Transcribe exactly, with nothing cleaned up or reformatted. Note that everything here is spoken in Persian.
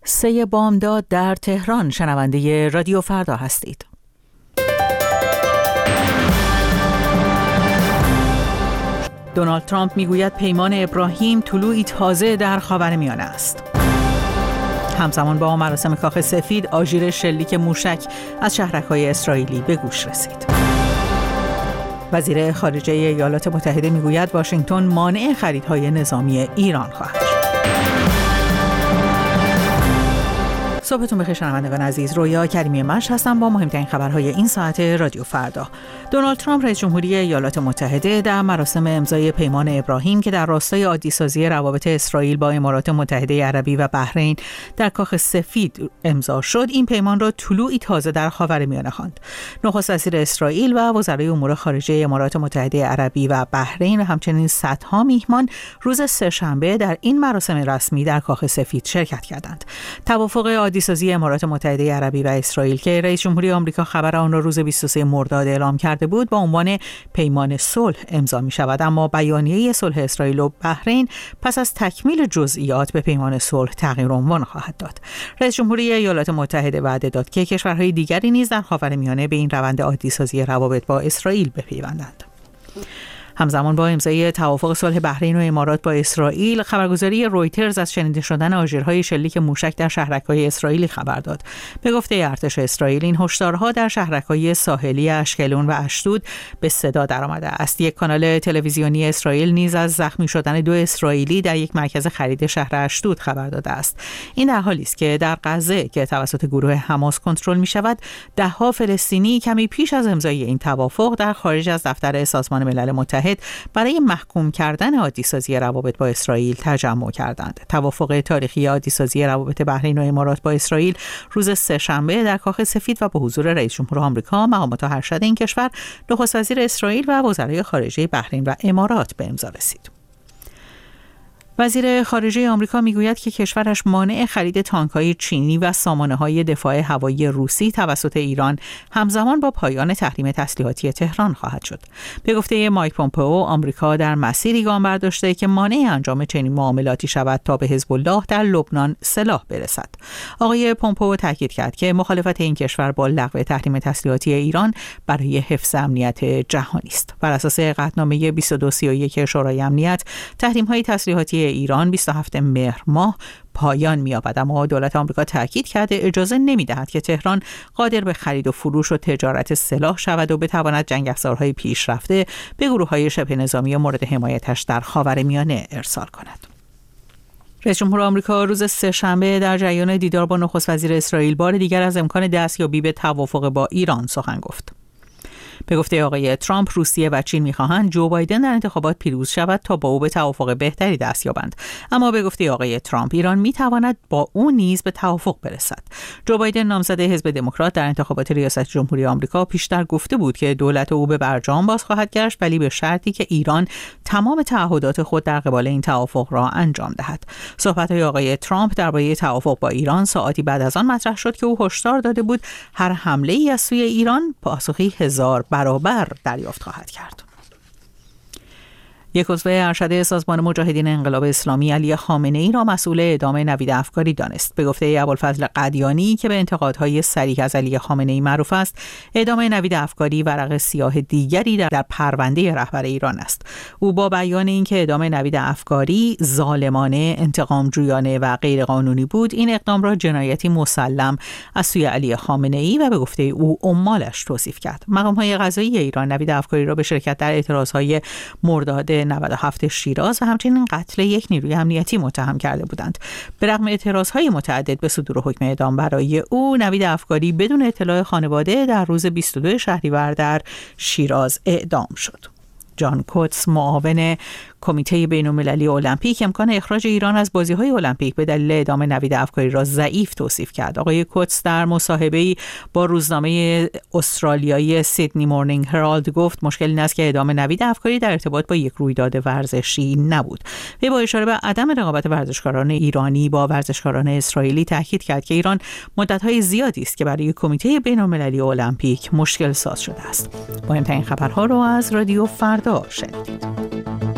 سه بامداد در تهران. شنونده رادیو فردا هستید. دونالد ترامپ میگوید پیمان ابراهیم طلوعی تازه در خاورمیانه است. همزمان با مراسم کاخ سفید آژیر شلیک موشک از شهرک‌های اسرائیلی به گوش رسید. وزیر خارجه ایالات متحده میگوید واشنگتن مانع خریدهای نظامی ایران خواهد شد. صبحتون بخیر شنوندگان عزیز. رویا کریمی مش هستم با مهمترین خبرهای این ساعت رادیو فردا. دونالد ترامپ رئیس جمهوری ایالات متحده در مراسم امضای پیمان ابراهیم که در راستای عادی‌سازی روابط اسرائیل با امارات متحده عربی و بحرین در کاخ سفید امضا شد، این پیمان را طلوعی تازه در خاورمیانه خواند. نخست وزیر اسرائیل و وزرای امور خارجه امارات متحده عربی و بحرین و همچنین صدها میهمان روز سه‌شنبه در این مراسم رسمی در کاخ سفید شرکت کردند. توافق عادی‌سازی امارات متحده عربی و اسرائیل که رئیس جمهوری آمریکا خبر آن را روز بیست و سوم مرداد اعلام کرده بود با عنوان پیمان صلح امضا می شود، اما بیانیه صلح اسرائیل و بحرین پس از تکمیل جزئیات به پیمان صلح تغییر عنوان خواهد داد. رئیس جمهوری ایالات متحده وعده داد که کشورهای دیگری نیز در خاورمیانه به این روند عادی‌سازی روابط با اسرائیل بپیوندند. همزمان با امضای توافق صلح بحرین و امارات با اسرائیل، خبرگزاری رویترز از شنیده شدن آژیرهای شلیک موشک در شهرک‌های اسرائیلی خبر داد. به گفته ارتش اسرائیل، این هشدارها در شهرک‌های ساحلی اشکلون و اشدود به صدا درآمده است. یک کانال تلویزیونی اسرائیل نیز از زخمی شدن دو اسرائیلی در یک مرکز خرید شهر اشدود خبر داده است. این در حالی است که در غزه که توسط گروه حماس کنترل می‌شود، ده‌ها فلسطینی کمی پیش از امضای این توافق در خارج از دفتر سازمان ملل متحد برای محکوم کردن عادی‌سازی روابط با اسرائیل تجمع کردند. توافق تاریخی عادی‌سازی روابط بحرین و امارات با اسرائیل روز سه‌شنبه در کاخ سفید و به حضور رئیس جمهور آمریکا، مقامات ارشد این کشور، نخست وزیر اسرائیل و وزرای خارجه بحرین و امارات به امضا رسید. وزیر خارجه آمریکا میگوید که کشورش مانع خرید تانک‌های چینی و سامانه‌های دفاع هوایی روسی توسط ایران همزمان با پایان تحریم تسلیحاتی تهران خواهد شد. به گفته مایک پومپئو، آمریکا در مسیری گام برداشته که مانع انجام چنین معاملاتی شود تا به حزب الله در لبنان سلاح برسد. آقای پومپئو تاکید کرد که مخالفت این کشور با لغو تحریم تسلیحاتی ایران برای حفظ امنیت جهانی است. بر اساس قطعنامه بیست و دو سی و یک شورای امنیت، تحریم‌های تسلیحاتی ایران بیست و هفتم مهر ماه پایان می‌یابد، اما دولت آمریکا تاکید کرده اجازه نمی‌دهد که تهران قادر به خرید و فروش و تجارت سلاح شود و بتواند جنگ افزارهای پیشرفته به گروه‌های شبه نظامی مورد حمایتش در خاورمیانه ارسال کند. رئیس جمهور آمریکا روز سه‌شنبه در جریان دیدار با نخست وزیر اسرائیل بار دیگر از امکان دستیابی به توافق با ایران سخن گفت. به گفته آقای ترامپ، روسیه و چین می‌خواهند جو بایدن در انتخابات پیروز شود تا با او به توافق بهتری دست یابند. اما به گفته آقای ترامپ، ایران می‌تواند با او نیز به توافق برسد. جو بایدن نامزد حزب دموکرات در انتخابات ریاست جمهوری آمریکا پیشتر گفته بود که دولت او به برجام باز خواهد گشت، ولی به شرطی که ایران تمام تعهدات خود در قبال این توافق را انجام دهد. صحبت‌های آقای ترامپ درباره توافق با ایران ساعتی بعد از آن مطرح شد که او هشدار داده بود هر حمله‌ای از سوی ایران پاسخی هزار برابر دریافت خواهد کرد. یک عضو ارشد سازمان مجاهدین انقلاب اسلامی علی خامنه‌ای را مسئول اعدام نوید افکاری دانست. به گفته ابوالفضل قدیانی که به انتقادهای صریح از علی خامنه‌ای معروف است، اعدام نوید افکاری ورق سیاه دیگری در, در پرونده رهبر ایران است. او با بیان اینکه اعدام نوید افکاری ظالمانه، انتقامجویانه و غیرقانونی بود، این اقدام را جنایتی مسلم از سوی علی خامنه‌ای و به گفته او عمالش توصیف کرد. مقام‌های قضایی ایران نوید افکاری را به شرکت در اعتراضهای مرداد نود و هفت شیراز و همچنین قتل یک نیروی امنیتی متهم کرده بودند. به رغم اعتراضهای متعدد به صدور حکم اعدام برای او، نوید افکاری بدون اطلاع خانواده در روز بیست و دو شهریور در شیراز اعدام شد. جان کوتس، معاون کمیته بین‌المللی المپیک، امکان اخراج ایران از بازی‌های المپیک به دلیل اعدام نوید افکاری را ضعیف توصیف کرد. آقای کوتس در مصاحبه‌ای با روزنامه استرالیایی سیدنی مورنینگ هرالد گفت مشکل این است که اعدام نوید افکاری در ارتباط با یک رویداد ورزشی نبود. وی با اشاره به عدم رقابت ورزشکاران ایرانی با ورزشکاران اسرائیلی تاکید کرد که ایران مدت‌های زیادی است که برای کمیته بین‌المللی المپیک مشکل ساز شده است. مهمترین خبرها را از رادیو فردا شنیدید.